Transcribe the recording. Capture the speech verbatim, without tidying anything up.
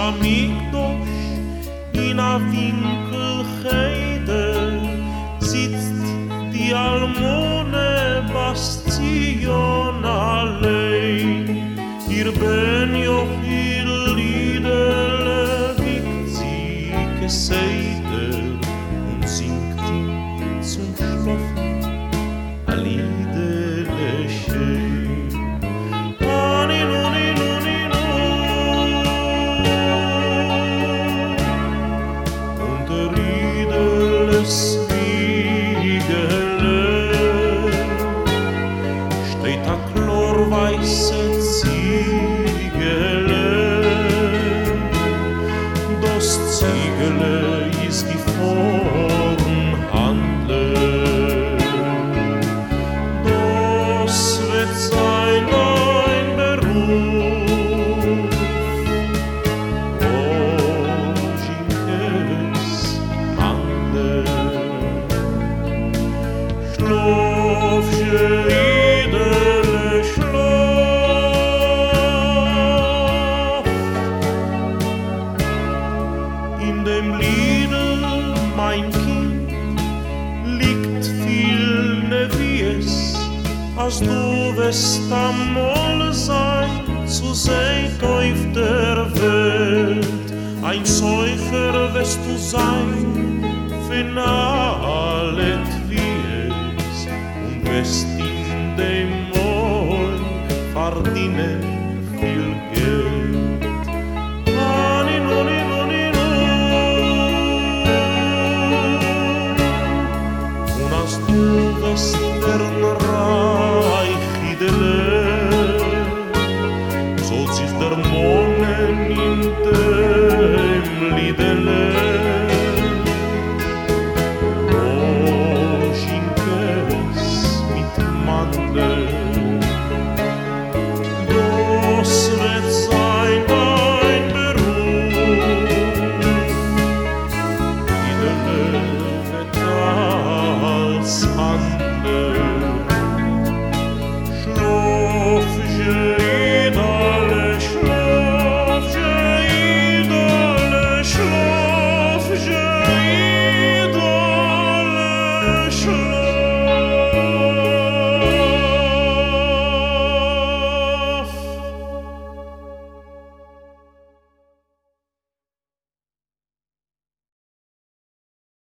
amigos in a Winkelheide sitzt die Almone Bastion allein. Ihr ben joch ihr Liedele wiegt sie Geseider und singt zum Schlafen a Liedele schön. Ani, nuni, nuni, nu. Und der Liedeles Wiegele steht a chlorweiße Ziegele. Das Ziegele ist die Formhandel. Das wird sein ein Beruf. Ojinkes Handel. Schlaf, Idele, schlaf. In dem Liede, mein Kind, liegt viel Nevies, als du wirst einmal sein, zu sein auf der Welt. Ein Säufer wirst du sein, für alle Twies, und wirst